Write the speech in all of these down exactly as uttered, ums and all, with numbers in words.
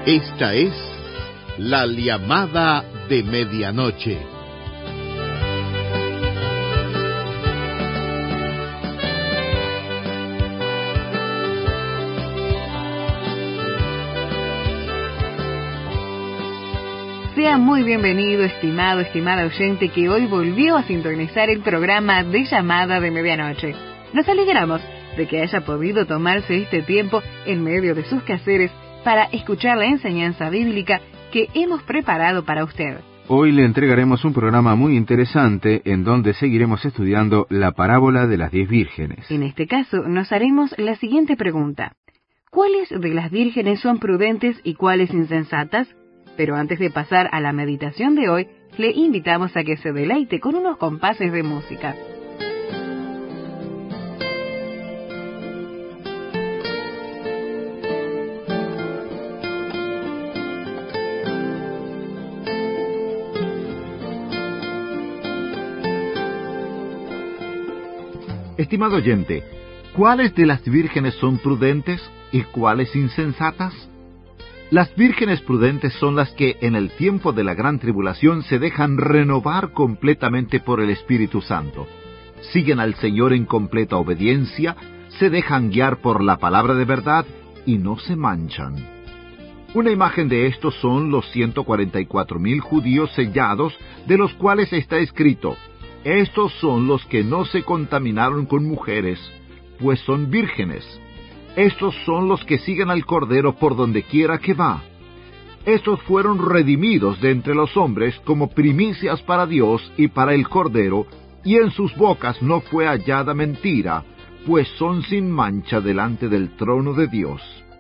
Esta es la llamada de medianoche. Sea muy bienvenido, estimado, estimada oyente que hoy volvió a sintonizar el programa de llamada de medianoche. Nos alegramos de que haya podido tomarse este tiempo en medio de sus quehaceres para escuchar la enseñanza bíblica que hemos preparado para usted. Hoy le entregaremos un programa muy interesante en donde seguiremos estudiando la parábola de las diez vírgenes. En este caso, nos haremos la siguiente pregunta. ¿Cuáles de las vírgenes son prudentes y cuáles insensatas? Pero antes de pasar a la meditación de hoy, le invitamos a que se deleite con unos compases de música. Estimado oyente, ¿cuáles de las vírgenes son prudentes y cuáles insensatas? Las vírgenes prudentes son las que en el tiempo de la gran tribulación se dejan renovar completamente por el Espíritu Santo. Siguen al Señor en completa obediencia, se dejan guiar por la palabra de verdad y no se manchan. Una imagen de esto son los ciento cuarenta y cuatro mil judíos sellados, de los cuales está escrito: estos son los que no se contaminaron con mujeres, pues son vírgenes. Estos son los que siguen al Cordero por donde quiera que va. Estos fueron redimidos de entre los hombres como primicias para Dios y para el Cordero, y en sus bocas no fue hallada mentira, pues son sin mancha delante del trono de Dios.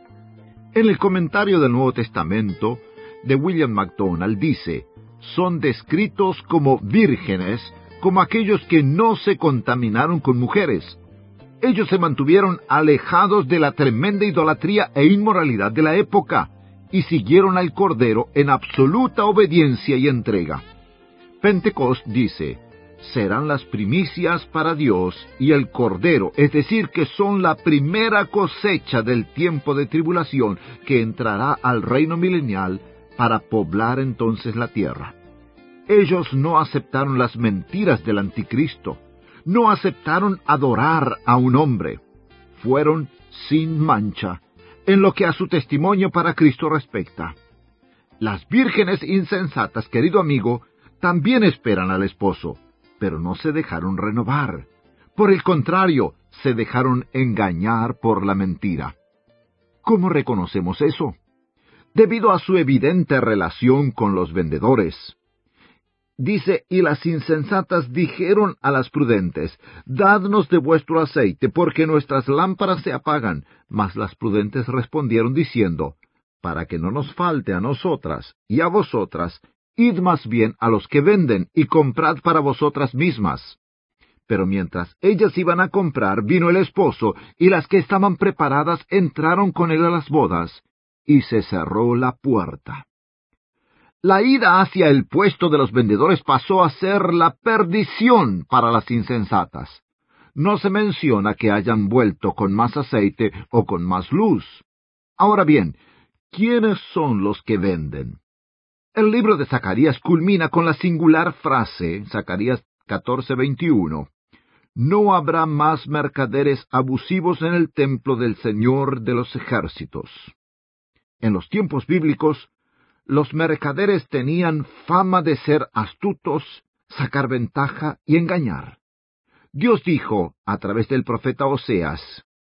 En el comentario del Nuevo Testamento, de William MacDonald dice: son descritos como vírgenes, como aquellos que no se contaminaron con mujeres. Ellos se mantuvieron alejados de la tremenda idolatría e inmoralidad de la época, y siguieron al Cordero en absoluta obediencia y entrega. Pentecost dice: serán las primicias para Dios y el Cordero, es decir, que son la primera cosecha del tiempo de tribulación que entrará al reino milenial para poblar entonces la tierra. Ellos no aceptaron las mentiras del anticristo, no aceptaron adorar a un hombre. Fueron sin mancha, en lo que a su testimonio para Cristo respecta. Las vírgenes insensatas, querido amigo, también esperan al esposo, pero no se dejaron renovar. Por el contrario, se dejaron engañar por la mentira. ¿Cómo reconocemos eso? Debido a su evidente relación con los vendedores. Dice: y las insensatas dijeron a las prudentes: dadnos de vuestro aceite, porque nuestras lámparas se apagan. Mas las prudentes respondieron diciendo: para que no nos falte a nosotras y a vosotras, id más bien a los que venden, y comprad para vosotras mismas. Pero mientras ellas iban a comprar, vino el esposo, y las que estaban preparadas entraron con él a las bodas, y se cerró la puerta. La ida hacia el puesto de los vendedores pasó a ser la perdición para las insensatas. No se menciona que hayan vuelto con más aceite o con más luz. Ahora bien, ¿quiénes son los que venden? El libro de Zacarías culmina con la singular frase, Zacarías catorce veintiuno, no habrá más mercaderes abusivos en el templo del Señor de los ejércitos. En los tiempos bíblicos, los mercaderes tenían fama de ser astutos, sacar ventaja y engañar. Dios dijo, a través del profeta Oseas: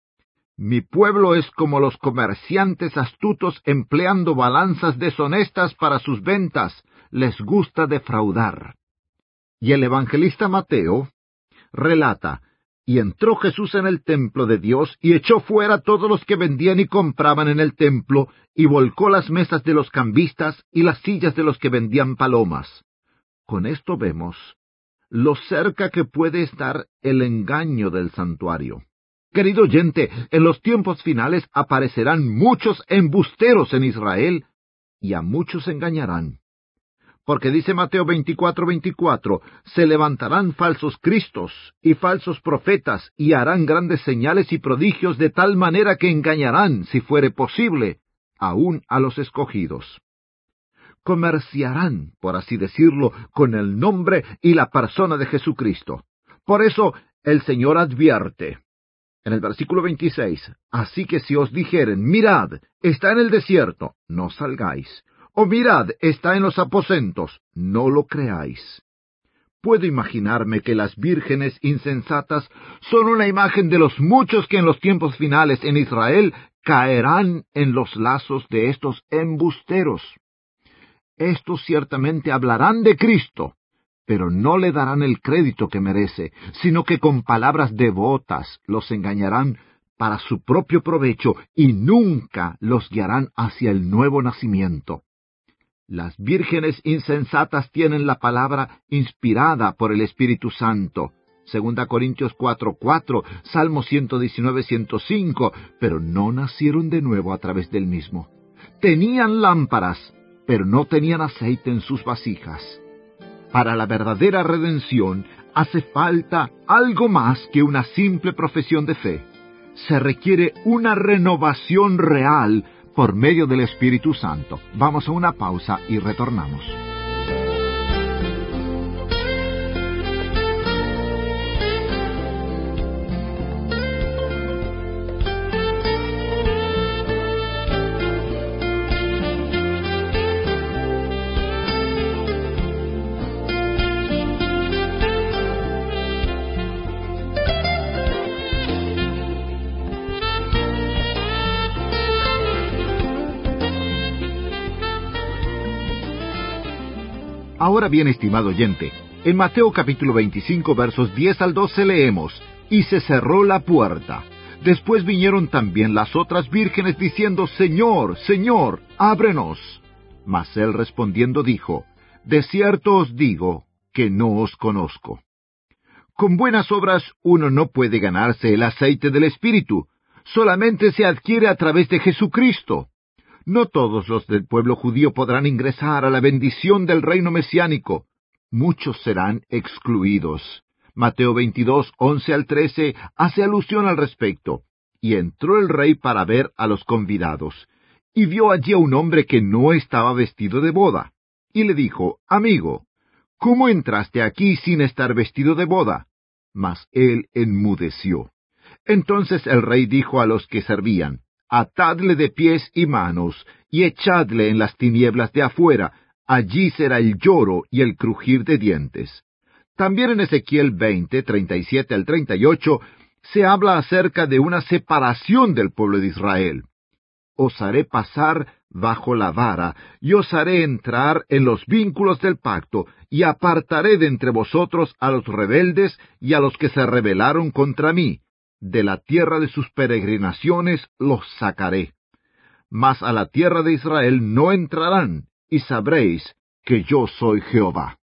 mi pueblo es como los comerciantes astutos empleando balanzas deshonestas para sus ventas, les gusta defraudar. Y el evangelista Mateo relata: y entró Jesús en el templo de Dios, y echó fuera todos los que vendían y compraban en el templo, y volcó las mesas de los cambistas y las sillas de los que vendían palomas. Con esto vemos lo cerca que puede estar el engaño del santuario. Querido oyente, en los tiempos finales aparecerán muchos embusteros en Israel, y a muchos engañarán. Porque dice Mateo veinticuatro veinticuatro, se levantarán falsos cristos y falsos profetas, y harán grandes señales y prodigios de tal manera que engañarán, si fuere posible, aún a los escogidos. Comerciarán, por así decirlo, con el nombre y la persona de Jesucristo. Por eso el Señor advierte en el versículo veintiséis, así que si os dijeren, mirad, está en el desierto, no salgáis, o mirad, está en los aposentos, no lo creáis. Puedo imaginarme que las vírgenes insensatas son una imagen de los muchos que en los tiempos finales en Israel caerán en los lazos de estos embusteros. Estos ciertamente hablarán de Cristo, pero no le darán el crédito que merece, sino que con palabras devotas los engañarán para su propio provecho y nunca los guiarán hacia el nuevo nacimiento. Las vírgenes insensatas tienen la palabra inspirada por el Espíritu Santo, Segunda Corintios cuatro cuatro, Salmo ciento diecinueve, ciento cinco, pero no nacieron de nuevo a través del mismo. Tenían lámparas, pero no tenían aceite en sus vasijas. Para la verdadera redención hace falta algo más que una simple profesión de fe. Se requiere una renovación real por medio del Espíritu Santo. Vamos a una pausa y retornamos. Ahora bien, estimado oyente, en Mateo capítulo veinticinco, versos diez al doce leemos, «Y se cerró la puerta. Después vinieron también las otras vírgenes diciendo, Señor, Señor, ábrenos. Mas él respondiendo dijo, De cierto os digo que no os conozco». Con buenas obras uno no puede ganarse el aceite del Espíritu, solamente se adquiere a través de Jesucristo. No todos los del pueblo judío podrán ingresar a la bendición del reino mesiánico. Muchos serán excluidos. Mateo veintidós, once al trece, hace alusión al respecto. Y entró el rey para ver a los convidados, y vio allí a un hombre que no estaba vestido de boda. Y le dijo, Amigo, ¿cómo entraste aquí sin estar vestido de boda? Mas él enmudeció. Entonces el rey dijo a los que servían, Atadle de pies y manos, y echadle en las tinieblas de afuera, allí será el lloro y el crujir de dientes. También en Ezequiel veinte, treinta y siete al treinta y ocho, se habla acerca de una separación del pueblo de Israel. Os haré pasar bajo la vara, y os haré entrar en los vínculos del pacto, y apartaré de entre vosotros a los rebeldes y a los que se rebelaron contra mí. De la tierra de sus peregrinaciones los sacaré. Mas a la tierra de Israel no entrarán, y sabréis que yo soy Jehová.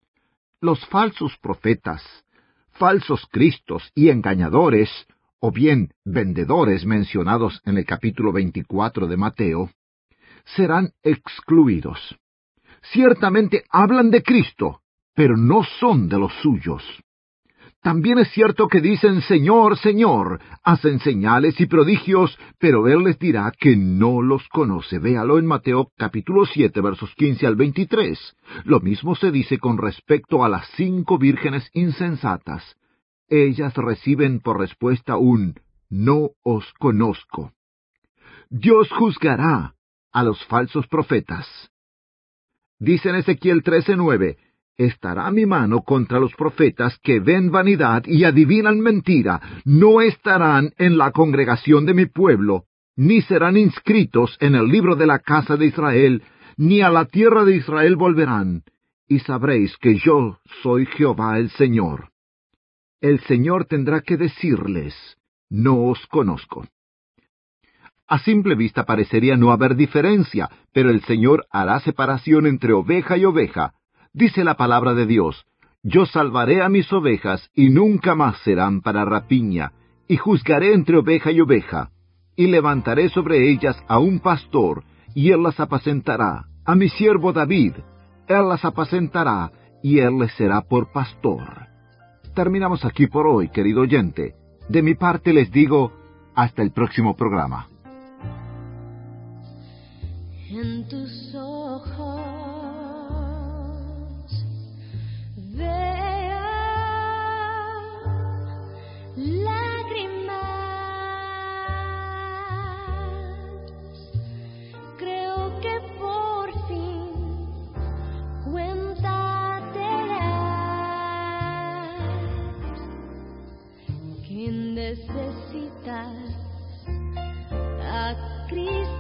Los falsos profetas, falsos cristos y engañadores, o bien vendedores mencionados en el capítulo veinticuatro de Mateo, serán excluidos. Ciertamente hablan de Cristo, pero no son de los suyos. También es cierto que dicen, Señor, Señor, hacen señales y prodigios, pero Él les dirá que no los conoce. Véalo en Mateo capítulo siete, versos quince al veintitrés. Lo mismo se dice con respecto a las cinco vírgenes insensatas. Ellas reciben por respuesta un no os conozco. Dios juzgará a los falsos profetas. Dice en Ezequiel trece nueve, Estará mi mano contra los profetas que ven vanidad y adivinan mentira. No estarán en la congregación de mi pueblo, ni serán inscritos en el libro de la casa de Israel, ni a la tierra de Israel volverán. Y sabréis que yo soy Jehová el Señor. El Señor tendrá que decirles, no os conozco. A simple vista parecería no haber diferencia, pero el Señor hará separación entre oveja y oveja. Dice la palabra de Dios, Yo salvaré a mis ovejas, y nunca más serán para rapiña, y juzgaré entre oveja y oveja, y levantaré sobre ellas a un pastor, y él las apacentará, a mi siervo David, él las apacentará, y él les será por pastor. Terminamos aquí por hoy, querido oyente. De mi parte les digo, hasta el próximo programa. En tus ojos veo lágrimas. Creo que por fin cuenta te das que necesitas a Cristo.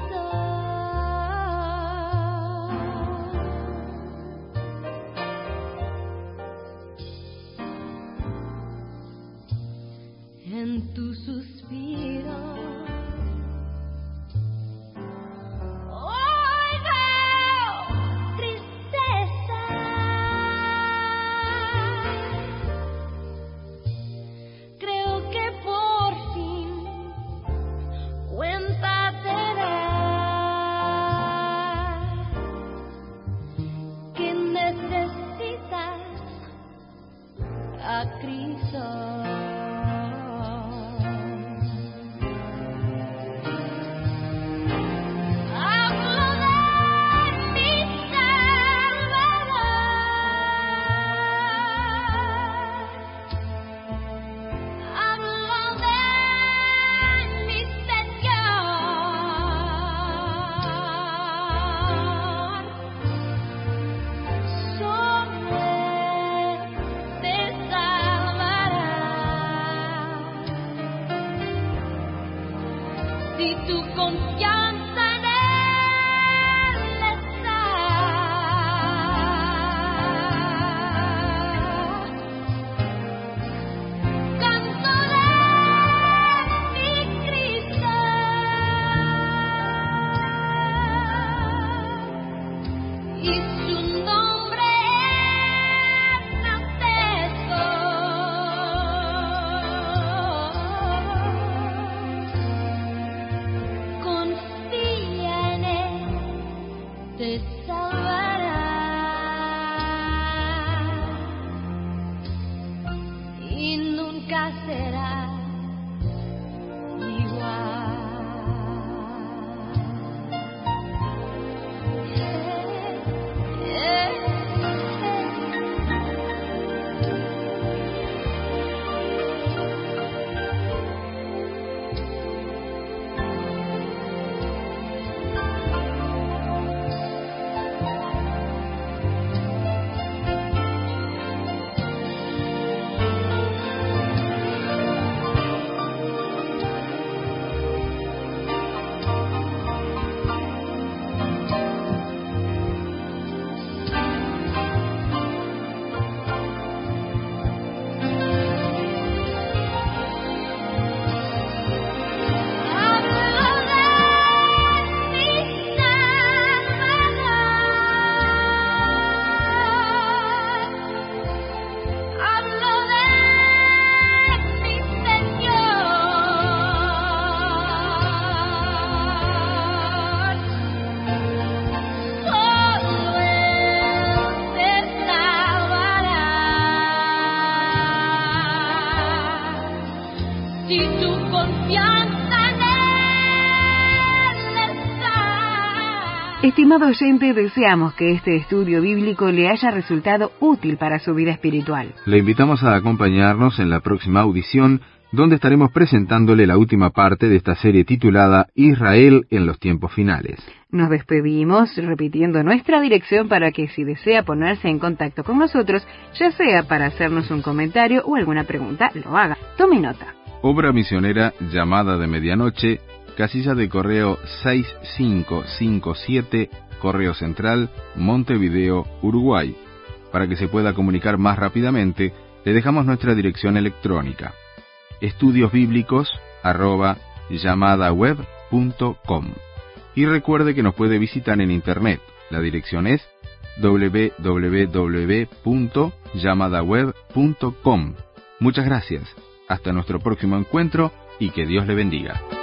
En tu suspiro oigo tristeza. Creo que por fin cuenta te das que necesitas a Cristo. Si tu confianza en Él está, canto de mi Cristo y su nombre enaltezco. Te salvará y nunca será igual. Eh, eh, si tu confianza en Él está. Estimado oyente, deseamos que este estudio bíblico le haya resultado útil para su vida espiritual. Le invitamos a acompañarnos en la próxima audición, donde estaremos presentándole la última parte de esta serie titulada Israel en los tiempos finales. Nos despedimos repitiendo nuestra dirección para que si desea ponerse en contacto con nosotros, ya sea para hacernos un comentario o alguna pregunta, lo haga. Tome nota. Obra misionera Llamada de Medianoche, casilla de correo seis cinco cinco siete, Correo Central, Montevideo, Uruguay. Para que se pueda comunicar más rápidamente, le dejamos nuestra dirección electrónica: estudiosbíblicos arroba llamadaweb punto com. Y recuerde que nos puede visitar en internet. La dirección es doble u doble u doble u punto llamadaweb punto com. Muchas gracias. Hasta nuestro próximo encuentro y que Dios le bendiga.